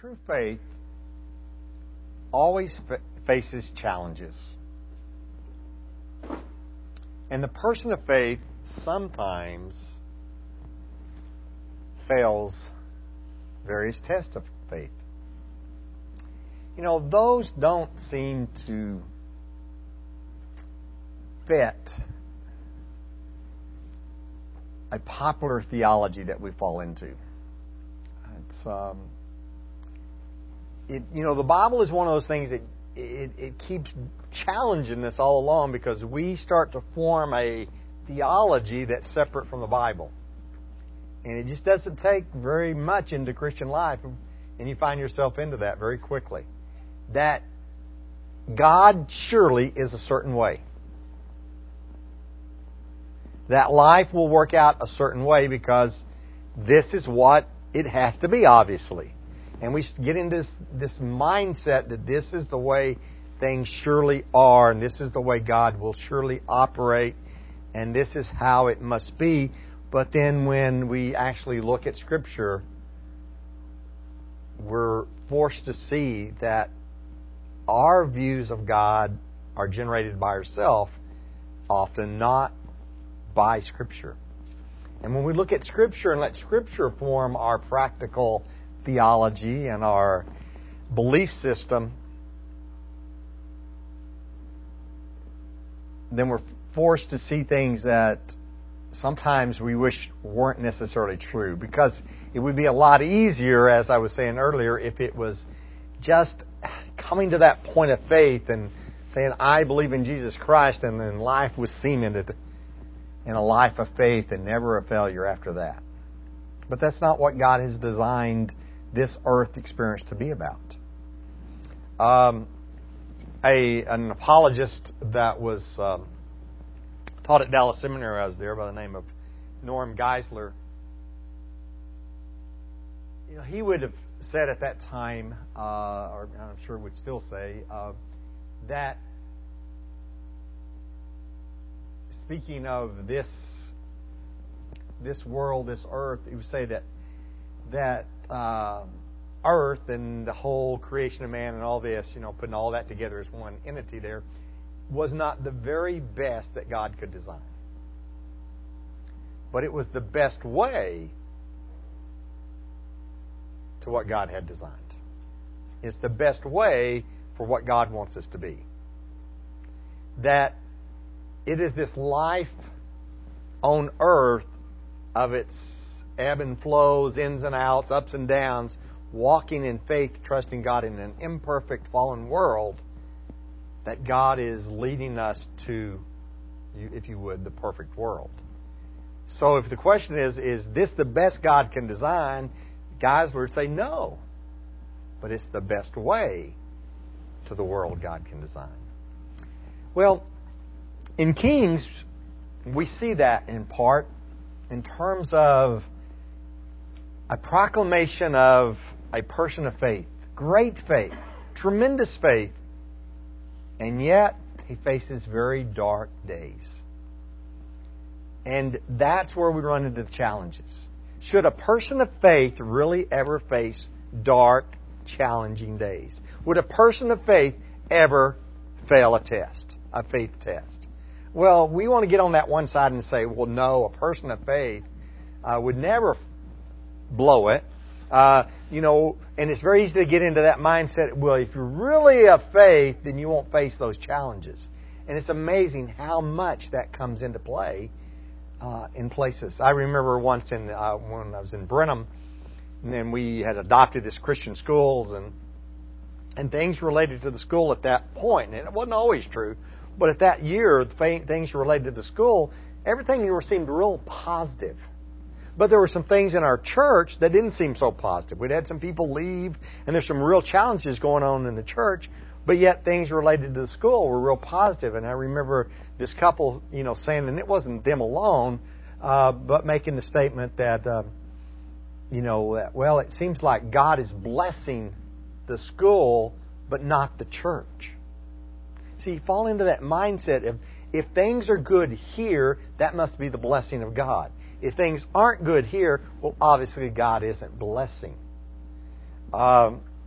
true faith always faces challenges. And the person of faith sometimes fails various tests of faith. You know, those don't seem to fit a popular theology that we fall into. The Bible is one of those things that it keeps challenging us all along, because we start to form a theology that's separate from the Bible. And it just doesn't take very much into Christian life, and you find yourself into that very quickly. That God surely is a certain way. That life will work out a certain way because this is what it has to be, obviously. And we get into this mindset that this is the way things surely are, and this is the way God will surely operate, and this is how it must be. But then when we actually look at Scripture, we're forced to see that our views of God are generated by ourselves, often not by Scripture. And when we look at Scripture and let Scripture form our practical theology and our belief system, then we're forced to see things that sometimes we wish weren't necessarily true. Because it would be a lot easier, as I was saying earlier, if it was just coming to that point of faith and saying, I believe in Jesus Christ, and then life was cemented in a life of faith and never a failure after that. But that's not what God has designed this earth experience to be about. An apologist that was taught at Dallas Seminary, I was there, by the name of Norm Geisler. He would have said at that time, or I'm sure would still say, that speaking of this world, this earth, he would say that earth and the whole creation of man and all this, putting all that together as one entity there, was not the very best that God could design. But it was the best way to what God had designed. It's the best way for what God wants us to be. That it is this life on earth of its ebb and flows, ins and outs, ups and downs, walking in faith, trusting God in an imperfect, fallen world, that God is leading us to, if you would, the perfect world. So if the question is this the best God can design? Guys would say no. But it's the best way to the world God can design. Well, in Kings, we see that in part in terms of a proclamation of a person of faith. Great faith. Tremendous faith. And yet, he faces very dark days. And that's where we run into the challenges. Should a person of faith really ever face dark, challenging days? Would a person of faith ever fail a test, a faith test? Well, we want to get on that one side and say, well, no, a person of faith would never blow it. And it's very easy to get into that mindset. Well, if you're really of faith, then you won't face those challenges. And it's amazing how much that comes into play in places. I remember once when I was in Brenham, and then we had adopted this Christian schools, and things related to the school at that point, and it wasn't always true, but at that year, things related to the school, everything seemed real positive. But there were some things in our church that didn't seem so positive. We'd had some people leave, and there's some real challenges going on in the church, but yet things related to the school were real positive. And I remember this couple, saying, and it wasn't them alone, but making the statement that, well, it seems like God is blessing the school, but not the church. See, you fall into that mindset of, if things are good here, that must be the blessing of God. If things aren't good here, well, obviously God isn't blessing.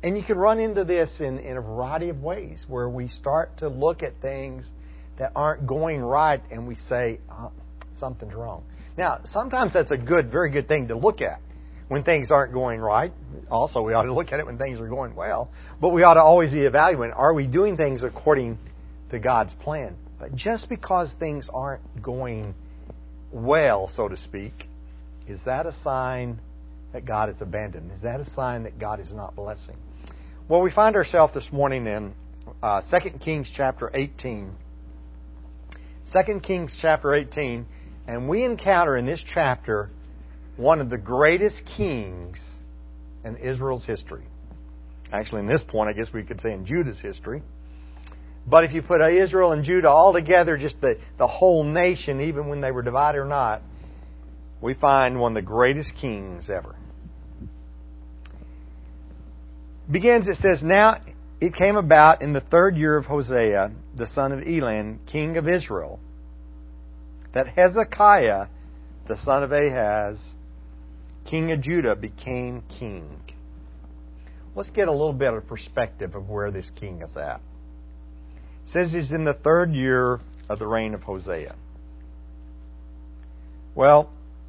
And you can run into this in a variety of ways, where we start to look at things that aren't going right and we say, something's wrong. Now, sometimes that's a very good thing to look at when things aren't going right. Also, we ought to look at it when things are going well. But we ought to always be evaluating, are we doing things according to God's plan? But just because things aren't going well, so to speak, is that a sign that God has abandoned? Is that a sign that God is not blessing? Well, we find ourselves this morning in 2 Kings chapter 18. 2 Kings chapter 18, and we encounter in this chapter one of the greatest kings in Israel's history. Actually, in this point, I guess we could say in Judah's history. But if you put Israel and Judah all together, just the whole nation, even when they were divided or not, we find one of the greatest kings ever. It says, "Now it came about in the 3rd year of Hosea, the son of Elan, king of Israel, that Hezekiah, the son of Ahaz, king of Judah, became king." Let's get a little bit of perspective of where this king is at. It says he's in the 3rd year of the reign of Hosea. Well,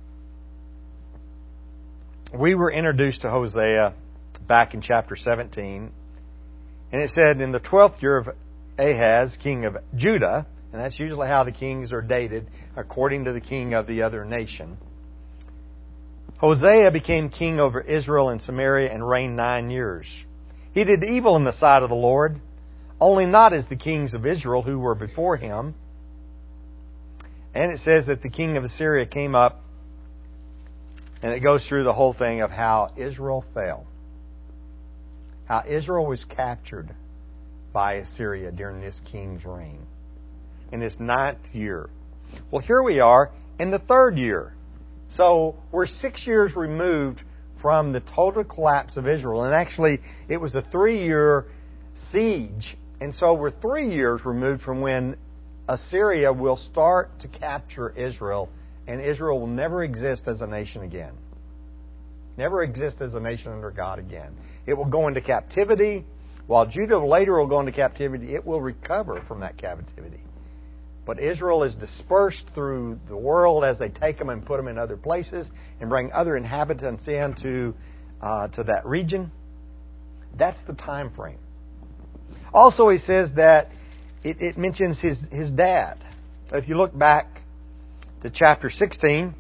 we were introduced to Hosea back in chapter 17. And it said, in the 12th year of Ahaz, king of Judah, and that's usually how the kings are dated, according to the king of the other nation, Hosea became king over Israel and Samaria and reigned 9 years. He did evil in the sight of the Lord, only not as the kings of Israel who were before him. And it says that the king of Assyria came up, and it goes through the whole thing of how Israel fell. How Israel was captured by Assyria during this king's reign. In his 9th year. Well, here we are in the 3rd year. So we're 6 years removed from the total collapse of Israel. And actually, it was a 3-year siege. And so we're 3 years removed from when Assyria will start to capture Israel. And Israel will never exist as a nation again. Never exist as a nation under God again. It will go into captivity. While Judah later will go into captivity, it will recover from that captivity. But Israel is dispersed through the world as they take them and put them in other places and bring other inhabitants into to that region. That's the time frame. Also, he says that it mentions his dad. If you look back to chapter 16,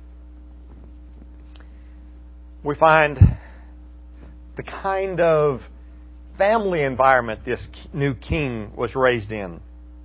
we find the kind of family environment this new king was raised in.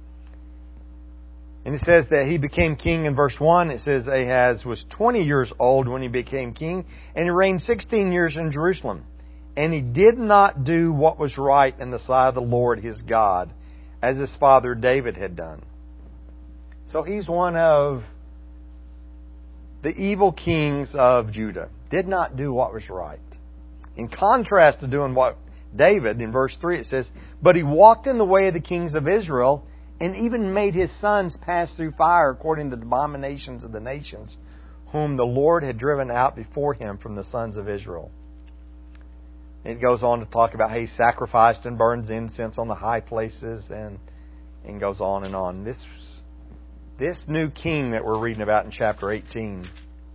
And it says that he became king in verse 1. It says Ahaz was 20 years old when he became king, and he reigned 16 years in Jerusalem. And he did not do what was right in the sight of the Lord his God, as his father David had done. So he's one of the evil kings of Judah. Did not do what was right. In contrast to doing what David, in verse 3 it says, "But he walked in the way of the kings of Israel, and even made his sons pass through fire according to the abominations of the nations, whom the Lord had driven out before him from the sons of Israel." It goes on to talk about how he sacrificed and burns incense on the high places, and goes on and on. This new king that we're reading about in chapter 18,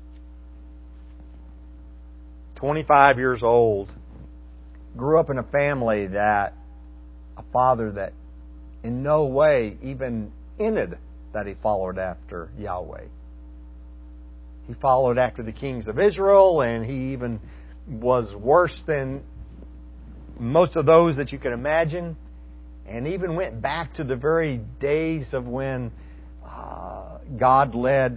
25 years old, grew up in a family a father that in no way even hinted that he followed after Yahweh. He followed after the kings of Israel, and he even was worse than most of those that you can imagine, and even went back to the very days of when God led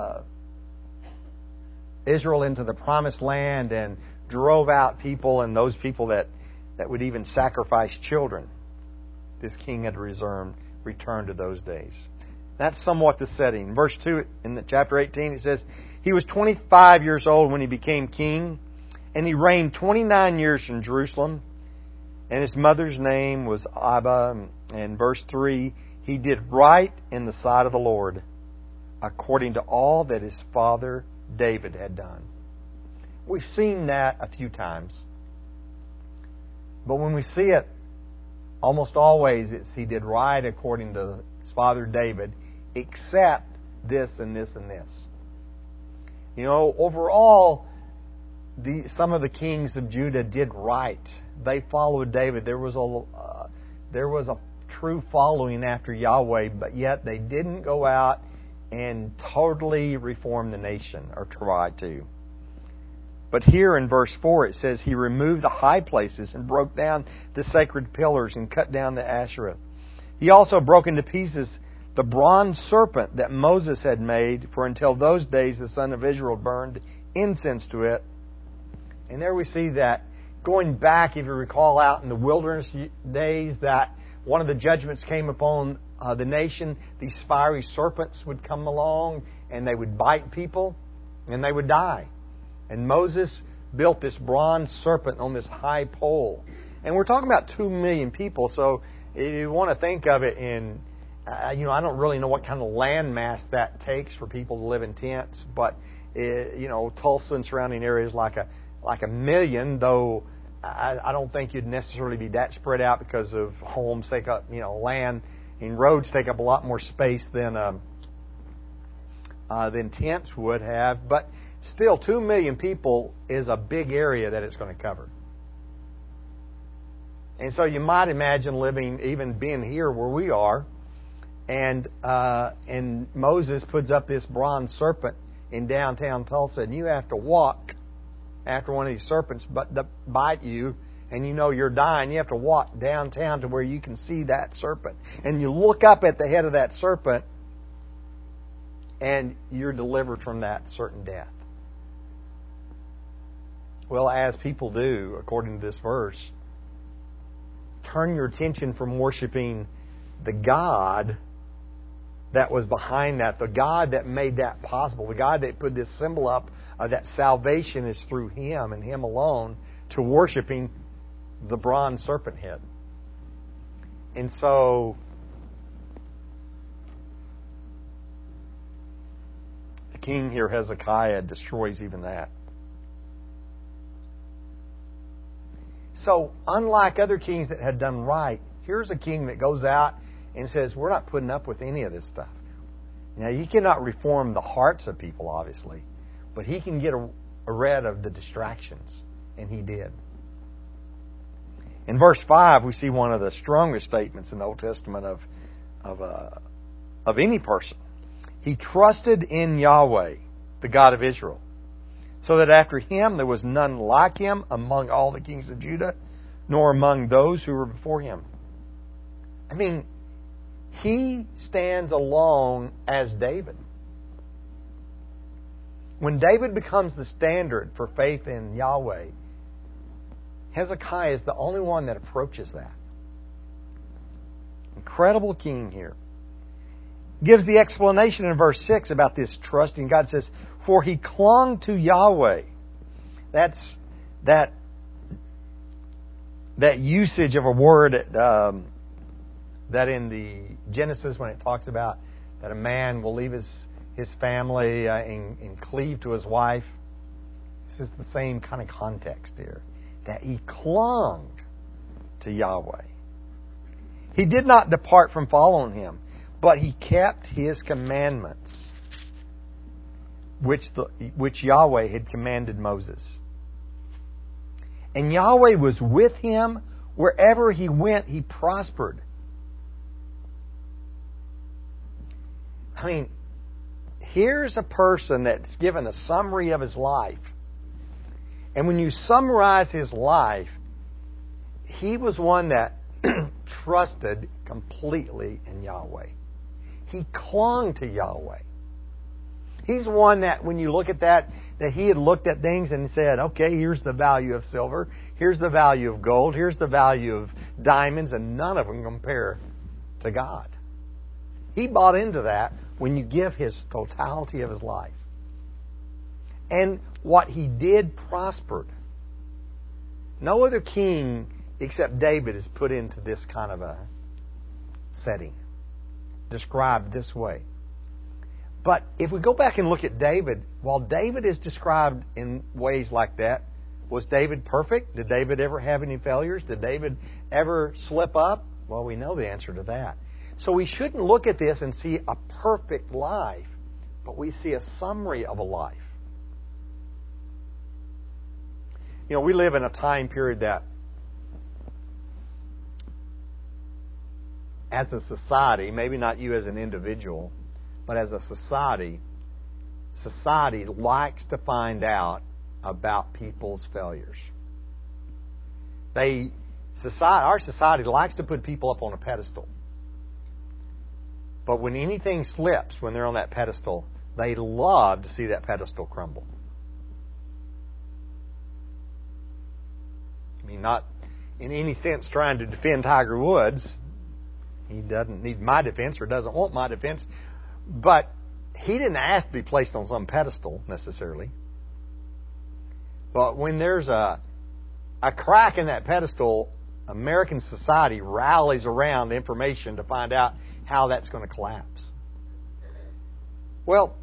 Israel into the promised land and drove out people, and those people that would even sacrifice children. This king had returned to those days. That's somewhat the setting. Verse 2 in chapter 18, it says, "He was 25 years old when he became king, and he reigned 29 years in Jerusalem, and his mother's name was Abba." And verse 3, "He did right in the sight of the Lord, according to all that his father David had done." We've seen that a few times. But when we see it, almost always it's he did right according to his father David, except this and this and this. You know, overall, some of the kings of Judah did right. They followed David. There was a true following after Yahweh, but yet they didn't go out and totally reform the nation, or try to. But here in verse 4 it says, he removed the high places and broke down the sacred pillars and cut down the Asherah. He also broke into pieces the bronze serpent that Moses had made, for until those days the son of Israel burned incense to it. And there we see that going back, if you recall, out in the wilderness days, that one of the judgments came upon the nation. These fiery serpents would come along and they would bite people and they would die. And Moses built this bronze serpent on this high pole. And we're talking about 2 million people, so if you want to think of it in, I don't really know what kind of land mass that takes for people to live in tents, but Tulsa and surrounding areas like a million, though I don't think you'd necessarily be that spread out because of homes take up, land and roads take up a lot more space than tents would have. But still, 2 million people is a big area that it's going to cover. And so you might imagine living, even being here where we are, and Moses puts up this bronze serpent in downtown Tulsa, and you have to walk after one of these serpents bite you, and you're dying. You have to walk downtown to where you can see that serpent. And you look up at the head of that serpent, and you're delivered from that certain death. Well, as people do, according to this verse, turn your attention from worshiping the God that was behind that, the God that made that possible, the God that put this symbol up, that salvation is through Him and Him alone, to worshiping the bronze serpent head. And so the king here, Hezekiah, destroys even that. So, unlike other kings that had done right, here's a king that goes out and says, we're not putting up with any of this stuff. Now, he cannot reform the hearts of people, obviously, but he can get rid of the distractions, and he did. In verse 5, we see one of the strongest statements in the Old Testament of any person. He trusted in Yahweh, the God of Israel, so that after him there was none like him among all the kings of Judah, nor among those who were before him. I mean, he stands alone as David. When David becomes the standard for faith in Yahweh, Hezekiah is the only one that approaches that. Incredible king here. Gives the explanation in verse 6 about this trusting God. It says, for he clung to Yahweh. That's that usage of a word that in the Genesis, when it talks about that a man will leave his family and cleave to his wife. This is the same kind of context here. That he clung to Yahweh. He did not depart from following Him, but he kept His commandments, which Yahweh had commanded Moses. And Yahweh was with him wherever he went. He prospered. I mean, here's a person that's given a summary of his life. And when you summarize his life, he was one that trusted completely in Yahweh. He clung to Yahweh. He's one that, when you look at that he had looked at things and said, okay, here's the value of silver, here's the value of gold, here's the value of diamonds, and none of them compare to God. He bought into that when you give his totality of his life. And what he did prospered. No other king except David is put into this kind of a setting, described this way. But if we go back and look at David, while David is described in ways like that, Was David perfect? Did David ever have any failures? Did David ever slip up? Well, we know the answer to that. So we shouldn't look at this and see a perfect life, but we see a summary of a life. You know, we live in a time period that, as a society, maybe not you as an individual, but as a society likes to find out about people's failures. Our society likes to put people up on a pedestal. But when anything slips when they're on that pedestal, they love to see that pedestal crumble. I mean, not in any sense trying to defend Tiger Woods. He doesn't need my defense or doesn't want my defense. But he didn't ask to be placed on some pedestal necessarily. But when there's a crack in that pedestal, American society rallies around information to find out how that's going to collapse. Well,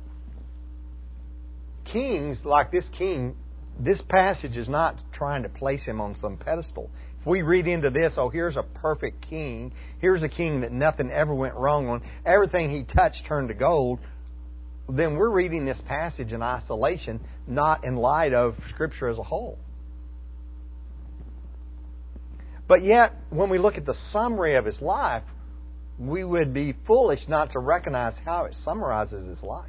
kings like this king, this passage is not trying to place him on some pedestal. If we read into this, oh, here's a perfect king. Here's a king that nothing ever went wrong on. Everything he touched turned to gold. Then we're reading this passage in isolation, not in light of Scripture as a whole. But yet, when we look at the summary of his life, we would be foolish not to recognize how it summarizes his life.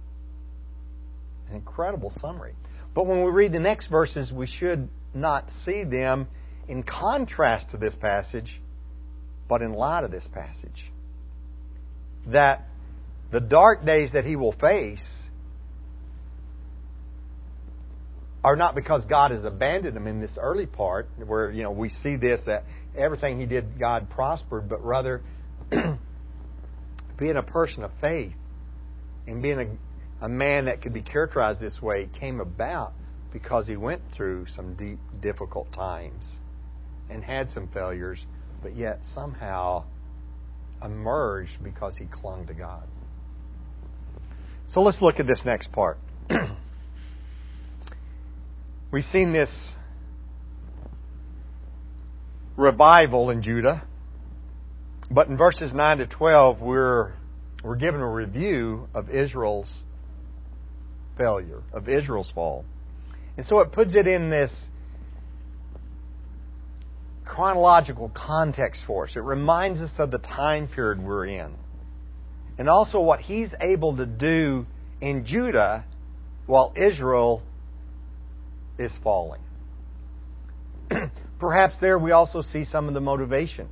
An incredible summary. But when we read the next verses, we should not see them in contrast to this passage, but in light of this passage. That the dark days that he will face are not because God has abandoned him in this early part, where we see this, that everything he did, God prospered, but rather being a person of faith and being a man that could be characterized this way came about because he went through some deep, difficult times and had some failures, but yet somehow emerged because he clung to God. So let's look at this next part. We've seen this revival in Judah, but in verses 9 to 12, we're given a review of Israel's failure, of Israel's fall. And so it puts it in this chronological context for us. It reminds us of the time period we're in. And also what he's able to do in Judah while Israel is falling. Perhaps there we also see some of the motivation.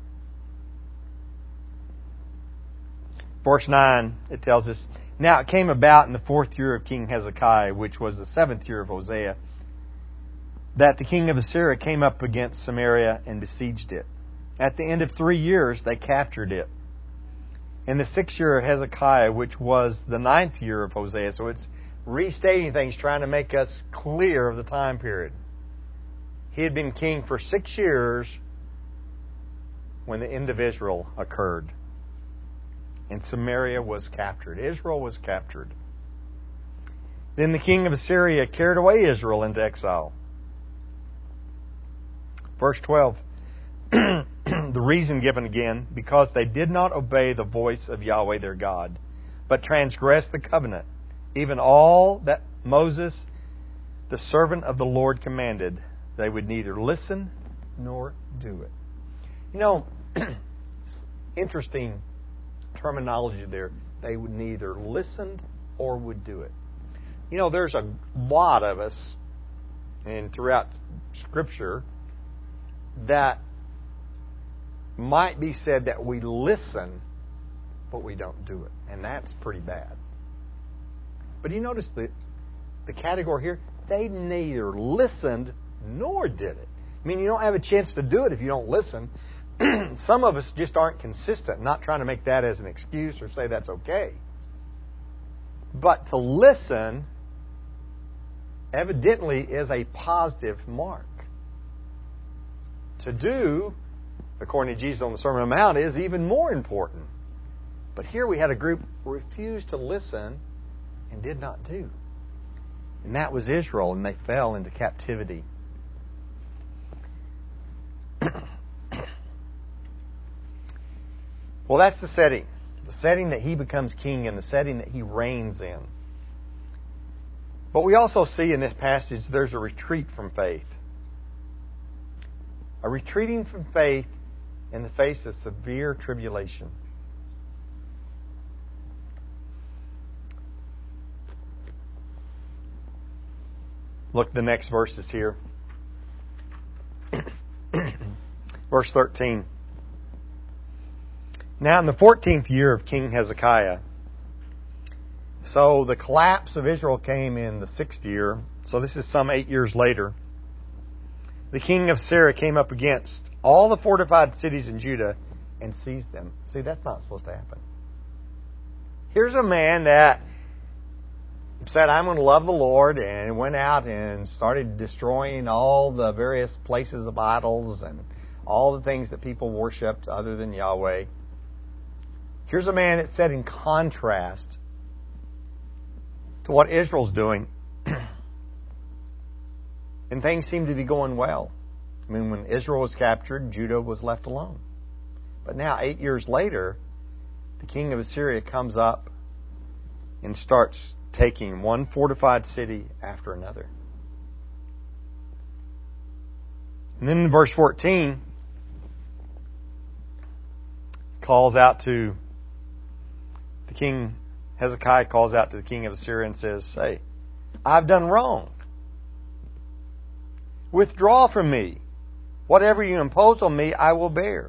Verse 9, it tells us, "Now it came about in the 4th year of King Hezekiah, which was the 7th year of Hosea, that the king of Assyria came up against Samaria and besieged it. At the end of 3 years, they captured it. In the 6th year of Hezekiah, which was the 9th year of Hosea," so it's restating things, trying to make us clear of the time period. He had been king for 6 years when the end of Israel occurred. And Samaria was captured. Israel was captured. Then the king of Assyria carried away Israel into exile. Verse 12. The reason given again, because they did not obey the voice of Yahweh their God, but transgressed the covenant, even all that Moses, the servant of the Lord, commanded, they would neither listen nor do it. Interesting terminology there. They would neither listen or would do it. There's a lot of us, and throughout Scripture, that might be said that we listen, but we don't do it. And that's pretty bad. But you notice the category here? They neither listened nor did it. I mean, you don't have a chance to do it if you don't listen. Some of us just aren't consistent, not trying to make that as an excuse or say that's okay. But to listen evidently is a positive mark. To do, according to Jesus on the Sermon on the Mount, is even more important. But here we had a group who refused to listen and did not do. And that was Israel, and they fell into captivity Well, that's the setting. The setting that he becomes king and the setting that he reigns in. But we also see in this passage there's a retreat from faith. A retreating from faith in the face of severe tribulation. Look at the next verses here. Verse 13. Now in the 14th year of King Hezekiah, so the collapse of Israel came in the 6th year, so this is some 8 years later. The king of Syria came up against all the fortified cities in Judah and seized them. See, that's not supposed to happen. Here's a man that said, I'm going to love the Lord, and went out and started destroying all the various places of idols and all the things that people worshipped other than Yahweh. Here's a man that's set in contrast to what Israel's doing. And things seem to be going well. I mean, when Israel was captured, Judah was left alone. But now, 8 years later, the king of Assyria comes up and starts taking one fortified city after another. And then in verse 14, Hezekiah calls out to the king of Assyria and says, hey, I've done wrong. Withdraw from me. Whatever you impose on me, I will bear.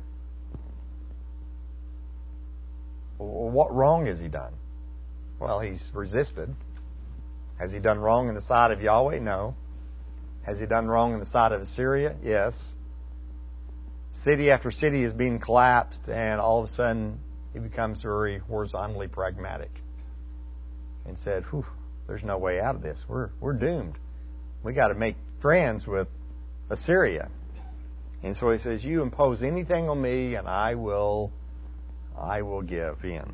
Well, what wrong has he done? Well, he's resisted. Has he done wrong in the sight of Yahweh? No. Has he done wrong in the sight of Assyria? Yes. City after city is being collapsed, and all of a sudden he becomes very horizontally pragmatic and said, whew, there's no way out of this. We're doomed. We got to make friends with Assyria. And so he says, you impose anything on me and I will give in.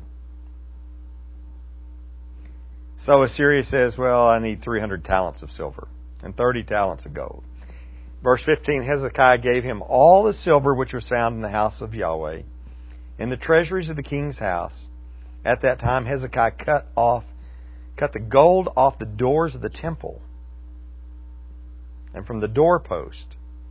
So Assyria says, well, I need 300 talents of silver and 30 talents of gold. Verse 15, Hezekiah gave him all the silver which was found in the house of Yahweh, in the treasuries of the king's house. At that time Hezekiah cut the gold off the doors of the temple and from the doorpost,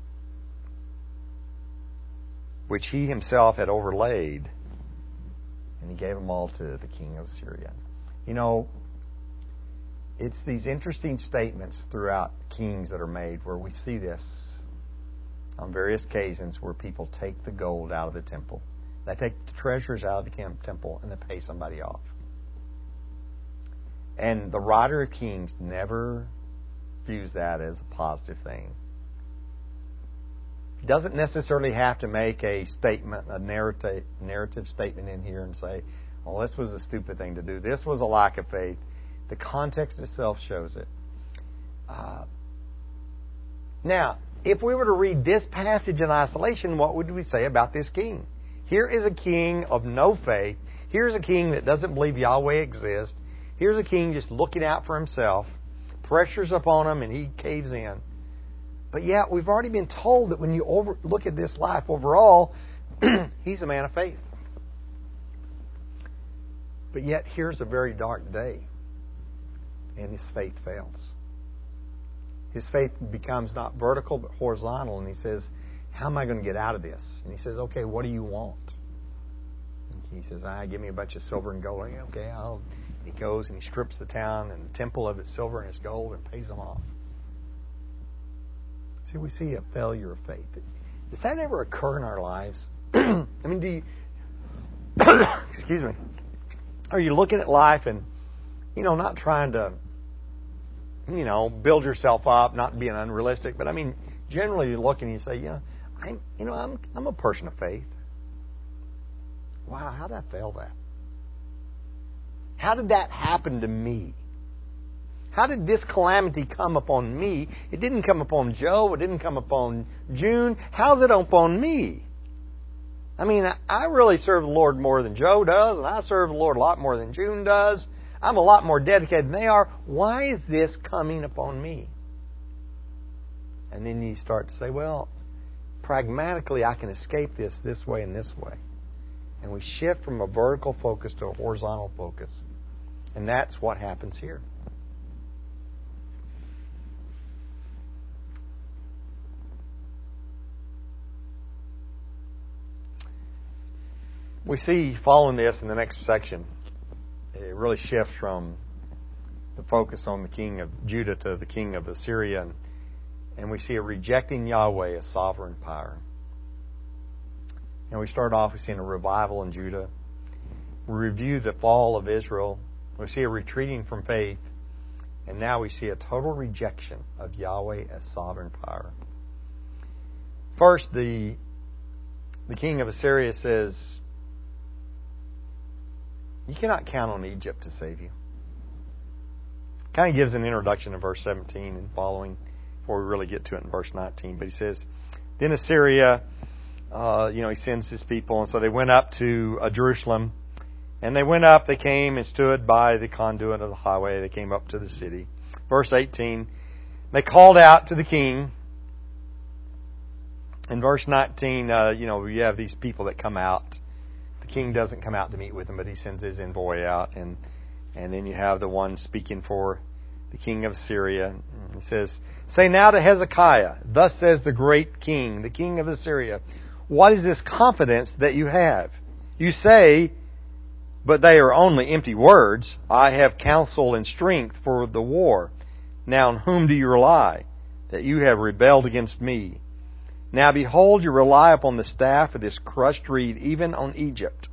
which he himself had overlaid, and he gave them all to the king of Syria. You know, it's these interesting statements throughout Kings that are made where we see this on various occasions where people take the gold out of the temple. They take the treasures out of the temple and they pay somebody off. And the writer of Kings never views that as a positive thing. He doesn't necessarily have to make a statement, a narrative statement in here and say, well, this was a stupid thing to do. This was a lack of faith. The context itself shows it. Now, if we were to read this passage in isolation, what would we say about this king? Here is a king of no faith. Here's a king that doesn't believe Yahweh exists. Here's a king just looking out for himself. Pressure's upon him and he caves in. But yet, we've already been told that when you look at this life overall, he's a man of faith. But yet, here's a very dark day. And his faith fails. His faith becomes not vertical but horizontal. And he says, how am I going to get out of this? And he says, okay, what do you want? And he says, give me a bunch of silver and gold. Okay, he goes and he strips the town and the temple of its silver and its gold and pays them off. See, we see a failure of faith. Does that ever occur in our lives? I mean, do you... excuse me. Are you looking at life and, not trying to, build yourself up, not being unrealistic, but I mean, generally you look and you say, I'm a person of faith. Wow, how did I fail that? How did that happen to me? How did this calamity come upon me? It didn't come upon Joe. It didn't come upon June. How's it upon me? I mean, I really serve the Lord more than Joe does, and I serve the Lord a lot more than June does. I'm a lot more dedicated than they are. Why is this coming upon me? And then you start to say, well, pragmatically, I can escape this way and this way. And we shift from a vertical focus to a horizontal focus. And that's what happens here. We see, following this in the next section, it really shifts from the focus on the king of Judah to the king of Assyria. And we see it rejecting Yahweh as sovereign power. And we start off with seeing a revival in Judah. We review the fall of Israel. We see a retreating from faith. And now we see a total rejection of Yahweh as sovereign power. First, the king of Assyria says, you cannot count on Egypt to save you. Kind of gives an introduction in verse 17 and following before we really get to it in verse 19. But he says, then Assyria, he sends his people. And so they went up to Jerusalem. And they went up, they came and stood by the conduit of the highway. They came up to the city. Verse 18, they called out to the king. In verse 19, you have these people that come out. The king doesn't come out to meet with them, but he sends his envoy out. And then you have the one speaking for the king of Assyria. He says, say now to Hezekiah, thus says the great king, the king of Assyria, what is this confidence that you have? You say, but they are only empty words. I have counsel and strength for the war. Now on whom do you rely, that you have rebelled against me? Now behold, you rely upon the staff of this crushed reed, even on Egypt,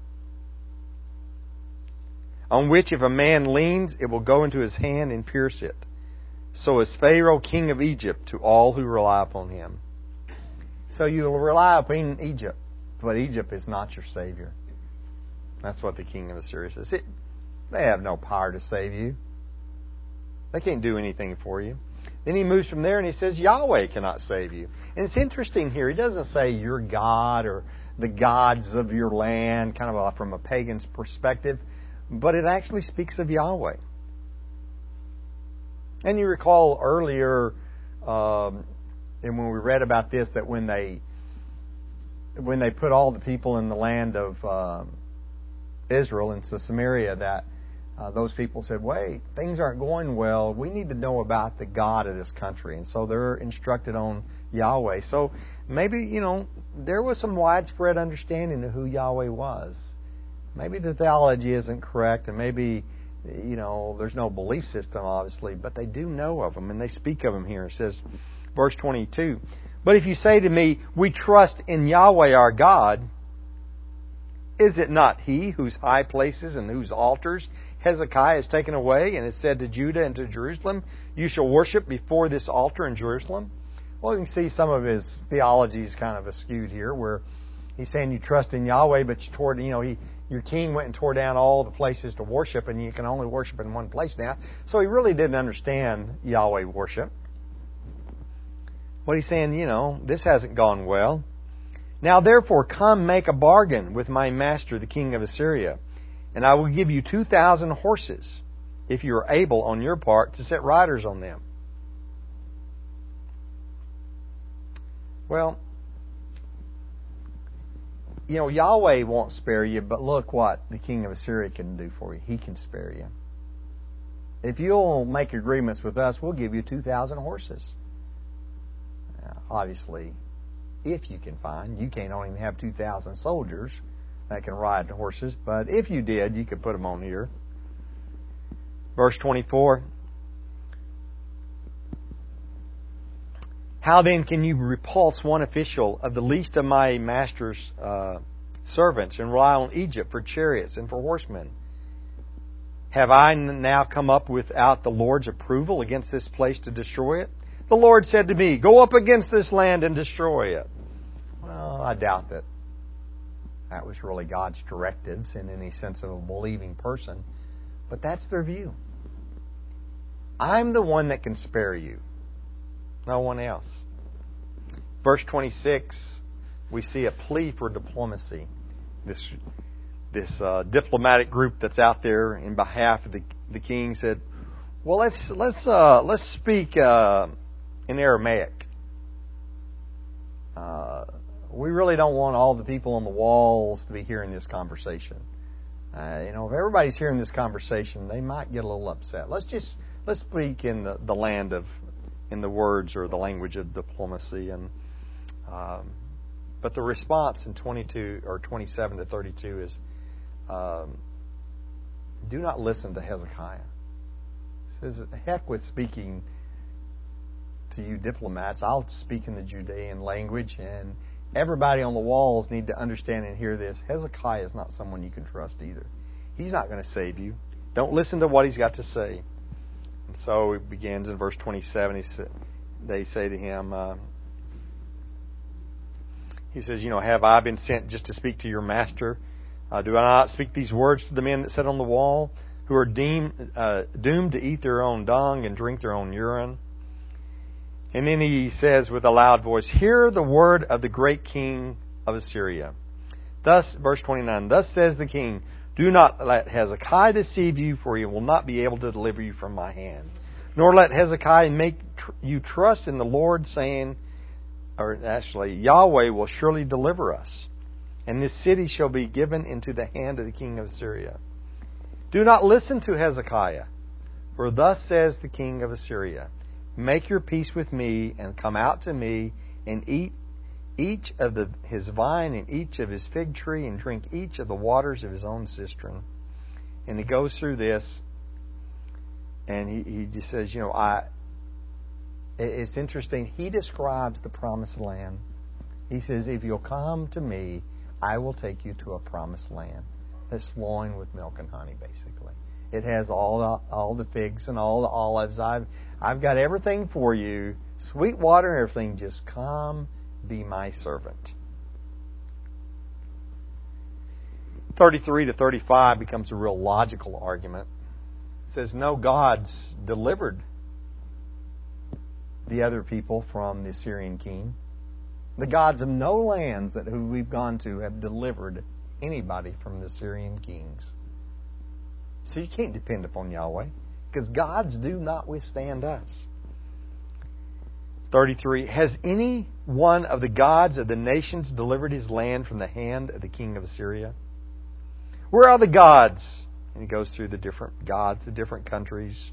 on which if a man leans, it will go into his hand and pierce it. So is Pharaoh, king of Egypt, to all who rely upon him. So you will rely upon Egypt, but Egypt is not your Savior. That's what the king of Assyria says. They have no power to save you. They can't do anything for you. Then he moves from there and he says, Yahweh cannot save you. And it's interesting here. He doesn't say your God or the gods of your land, kind of from a pagan's perspective. But it actually speaks of Yahweh. And you recall earlier, and when we read about this, that when they put all the people in the land of Israel into Samaria, that those people said, wait, things aren't going well. We need to know about the God of this country. And so they're instructed on Yahweh. So maybe, there was some widespread understanding of who Yahweh was. Maybe the theology isn't correct, and maybe, there's no belief system, obviously, but they do know of Him, and they speak of Him here. It says, verse 22, but if you say to me, we trust in Yahweh our God, is it not He whose high places and whose altars Hezekiah has taken away, and has said to Judah and to Jerusalem, you shall worship before this altar in Jerusalem? Well, you can see some of his theology is kind of skewed here, where he's saying you trust in Yahweh, but your king went and tore down all the places to worship, and you can only worship in one place now. So he really didn't understand Yahweh worship. What he's saying, this hasn't gone well. Now therefore come make a bargain with my master, the king of Assyria, and I will give you 2,000 horses, if you are able on your part to set riders on them. Well, Yahweh won't spare you, but look what the king of Assyria can do for you. He can spare you. If you'll make agreements with us, we'll give you 2,000 horses. Now, obviously, if you can find, you can't only have 2,000 soldiers that can ride the horses, but if you did, you could put them on here. Verse 24. How then can you repulse one official of the least of my master's servants and rely on Egypt for chariots and for horsemen? Have I now come up without the Lord's approval against this place to destroy it? The Lord said to me, go up against this land and destroy it. Well, I doubt that was really God's directives in any sense of a believing person. But that's their view. I'm the one that can spare you. No one else. Verse 26, we see a plea for diplomacy. This diplomatic group that's out there in behalf of the king said, "Well, let's speak in Aramaic. we really don't want all the people on the walls to be hearing this conversation. If everybody's hearing this conversation, they might get a little upset. Let's speak in the land in the words or the language of diplomacy. But the response in 22 or 27 to 32 is, do not listen to Hezekiah. It says, heck with speaking to you diplomats. I'll speak in the Judean language, and everybody on the walls need to understand and hear this. Hezekiah is not someone you can trust either. He's not going to save you. Don't listen to what he's got to say. And so it begins in verse 27. They say to him, he says, have I been sent just to speak to your master? Do I not speak these words to the men that sit on the wall, who are doomed to eat their own dung and drink their own urine? And then he says with a loud voice, hear the word of the great king of Assyria. Thus, verse 29, thus says the king, do not let Hezekiah deceive you, for he will not be able to deliver you from my hand. Nor let Hezekiah make you trust in the Lord, saying, or actually, Yahweh will surely deliver us, and this city shall be given into the hand of the king of Assyria. Do not listen to Hezekiah, for thus says the king of Assyria, make your peace with me, and come out to me, and eat each of his vine and each of his fig tree, and drink each of the waters of his own cistern. And he goes through this, and he just says, it's interesting. He describes the promised land. He says, if you'll come to me, I will take you to a promised land that's flowing with milk and honey, basically. It has all the figs and all the olives. I've got everything for you. Sweet water and everything. Just come, be my servant. 33 to 35 becomes a real logical argument. It says, no gods delivered the other people from the Assyrian king. The gods of no lands who we've gone to have delivered anybody from the Assyrian kings. So you can't depend upon Yahweh, because gods do not withstand us. 33. Has any one of the gods of the nations delivered his land from the hand of the king of Assyria? Where are the gods? And he goes through the different gods, the different countries.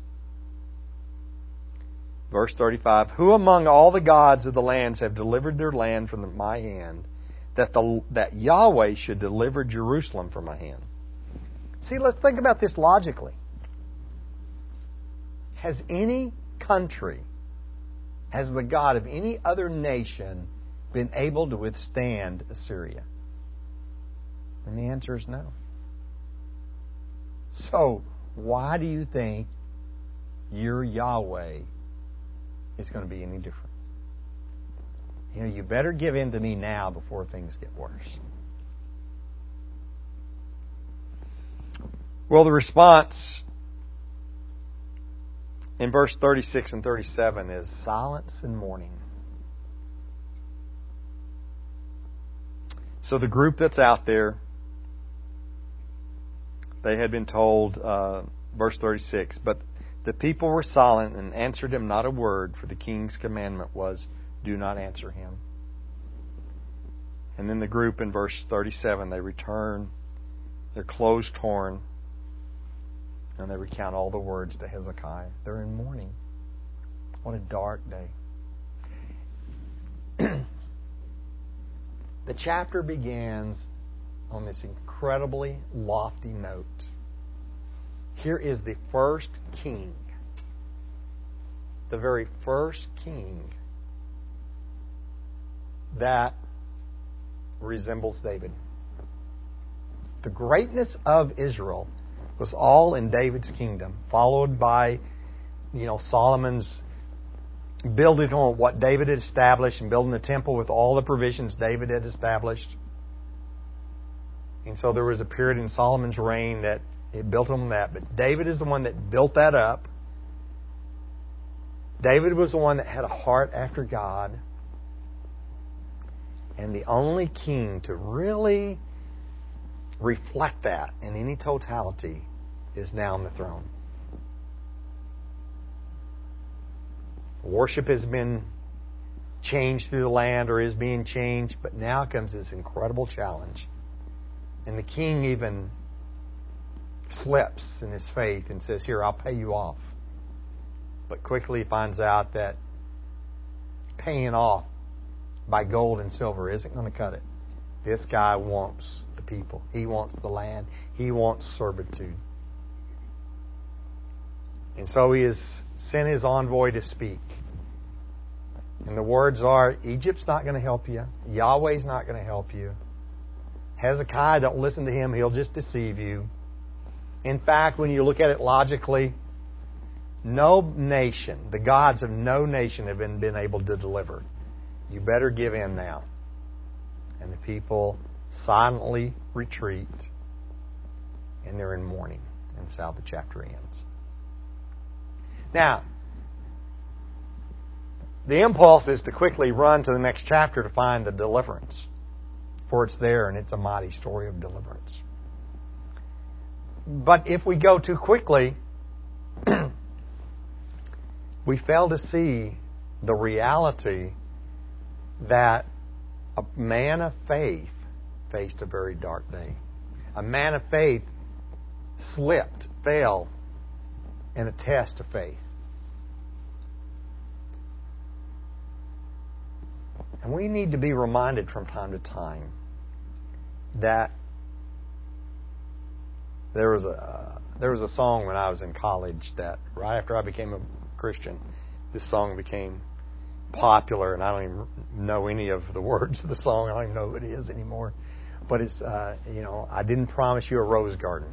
Verse 35. Who among all the gods of the lands have delivered their land from my hand, that Yahweh should deliver Jerusalem from my hand? See, let's think about this logically. Has any country, has the God of any other nation been able to withstand Assyria? And the answer is no. So, why do you think your Yahweh is going to be any different? You better give in to me now before things get worse. Well, the response in verse 36 and 37 is silence and mourning. So the group that's out there, they had been told, verse 36, but the people were silent and answered him not a word, for the king's commandment was, do not answer him. And then the group in verse 37, they return, their clothes torn, and they recount all the words to Hezekiah. They're in mourning. What a dark day. The chapter begins on this incredibly lofty note. Here is the first king. The very first king that resembles David. The greatness of Israel was all in David's kingdom, followed by, Solomon's building on what David had established and building the temple with all the provisions David had established. And so there was a period in Solomon's reign that it built on that. But David is the one that built that up. David was the one that had a heart after God. And the only king to really reflect that in any totality is now on the throne. Worship has been changed through the land or is being changed. But now comes this incredible challenge. And the king even slips in his faith and says, "Here, I'll pay you off." But quickly he finds out that paying off by gold and silver isn't going to cut it. This guy wants the people. He wants the land. He wants servitude. And so he has sent his envoy to speak. And the words are, Egypt's not going to help you. Yahweh's not going to help you. Hezekiah, don't listen to him. He'll just deceive you. In fact, when you look at it logically, no nation, the gods of no nation have been able to deliver. You better give in now. And the people silently retreat, and they're in mourning. And that's how the chapter ends. Now, the impulse is to quickly run to the next chapter to find the deliverance. For it's there, and it's a mighty story of deliverance. But if we go too quickly, we fail to see the reality that a man of faith faced a very dark day. A man of faith slipped, fell in a test of faith. And we need to be reminded from time to time that there was a song when I was in college that right after I became a Christian, this song became popular, and I don't even know any of the words of the song. I don't even know who it is anymore. But it's, I didn't promise you a rose garden.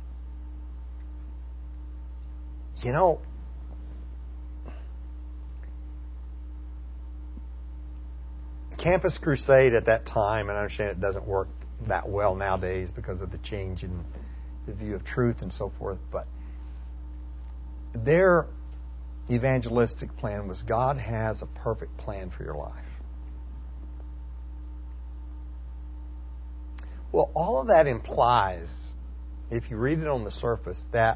Campus Crusade at that time, and I understand it doesn't work that well nowadays because of the change in the view of truth and so forth, but their evangelistic plan was God has a perfect plan for your life. Well, all of that implies, if you read it on the surface, that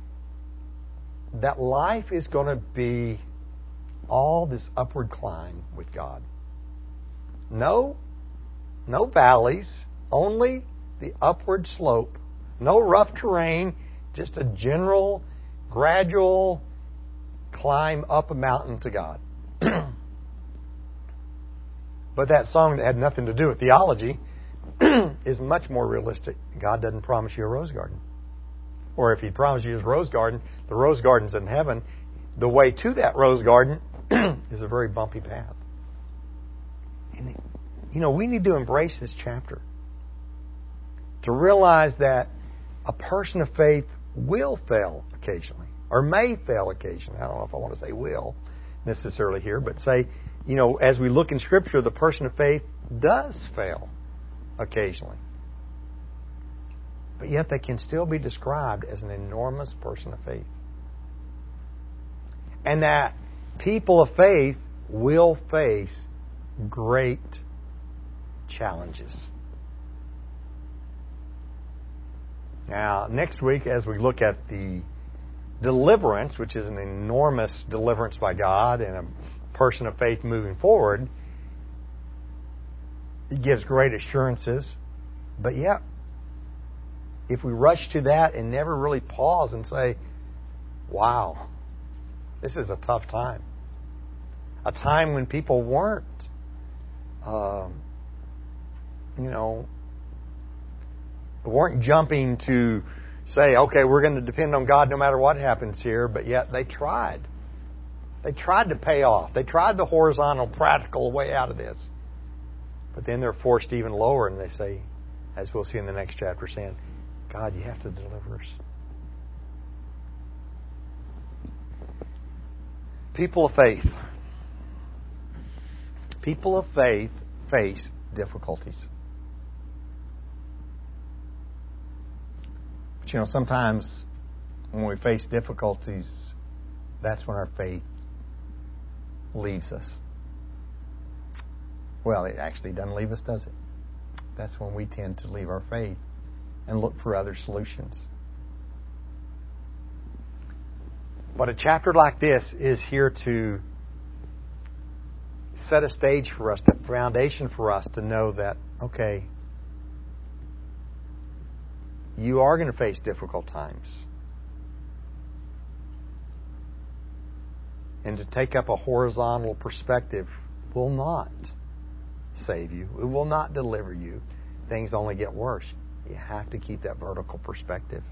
life is going to be all this upward climb with God. No valleys, only the upward slope. No rough terrain, just a general, gradual climb up a mountain to God. But that song that had nothing to do with theology is much more realistic. God doesn't promise you a rose garden. Or if He promised you His rose garden, the rose garden's in heaven. The way to that rose garden is a very bumpy path. And, we need to embrace this chapter. To realize that a person of faith will fail occasionally, or may fail occasionally. I don't know if I want to say will necessarily here, but say, as we look in Scripture, the person of faith does fail occasionally. But yet they can still be described as an enormous person of faith. And that people of faith will face great challenges. Now, next week, as we look at the deliverance, which is an enormous deliverance by God and a person of faith moving forward, it gives great assurances. But yet, if we rush to that and never really pause and say, wow, this is a tough time. A time when people weren't, weren't jumping to say, okay, we're going to depend on God no matter what happens here, but yet they tried. They tried to pay off. They tried the horizontal, practical way out of this. But then they're forced even lower, and they say, as we'll see in the next chapter, saying, God, you have to deliver us. People of faith. People of faith face difficulties. But sometimes when we face difficulties, that's when our faith leaves us. Well, it actually doesn't leave us, does it? That's when we tend to leave our faith and look for other solutions. But a chapter like this is here to set a stage for us, the foundation for us to know that, okay, you are going to face difficult times. And to take up a horizontal perspective will not save you. It will not deliver you. Things only get worse. You have to keep that vertical perspective.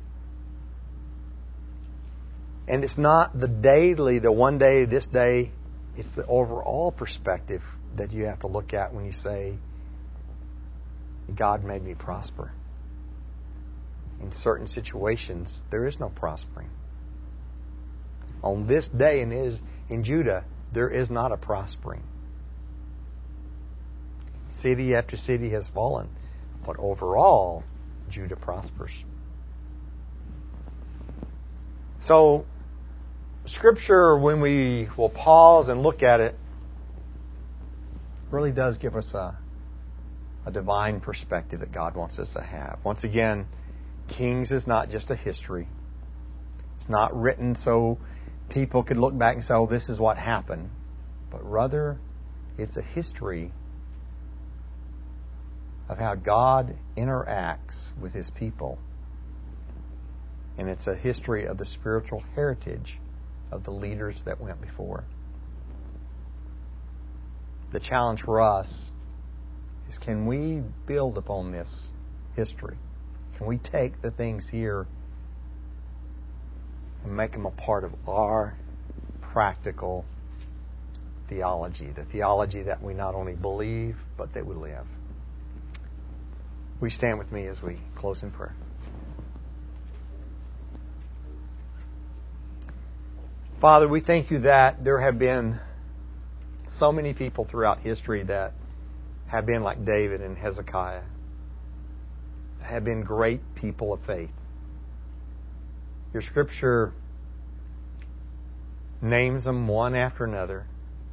And it's not the daily, the one day, this day. It's the overall perspective that you have to look at when you say, God made me prosper. In certain situations, there is no prospering. On this day in Judah, there is not a prospering. City after city has fallen, but overall, Judah prospers. So, Scripture, when we will pause and look at it, really does give us a divine perspective that God wants us to have. Once again, Kings is not just a history. It's not written so people could look back and say, oh, this is what happened. But rather, it's a history of how God interacts with His people. And it's a history of the spiritual heritage of the leaders that went before. The challenge for us is, can we build upon this history? Can we take the things here and make them a part of our practical theology, the theology that we not only believe, but that we live? Will you stand with me as we close in prayer? Father, we thank You that there have been so many people throughout history that have been like David and Hezekiah, that have been great people of faith. Your Scripture names them one after another.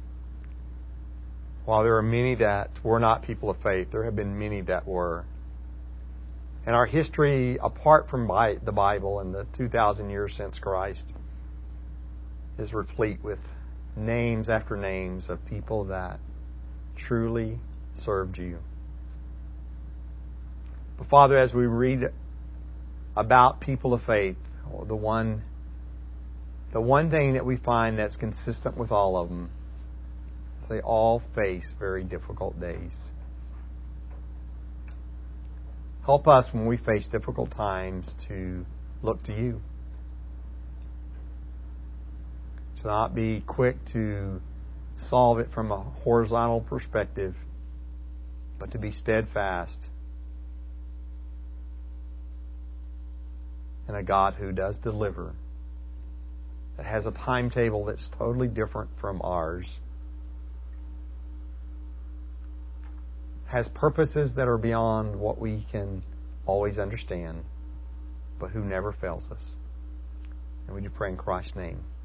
While there are many that were not people of faith, there have been many that were. And our history, apart from the Bible and the 2,000 years since Christ, is replete with names after names of people that truly served You. But Father, as we read about people of faith, the one thing that we find that's consistent with all of them is they all face very difficult days. Help us when we face difficult times to look to You. To not be quick to solve it from a horizontal perspective, but to be steadfast in a God who does deliver, that has a timetable that's totally different from ours, has purposes that are beyond what we can always understand, but who never fails us. And we do pray in Christ's name.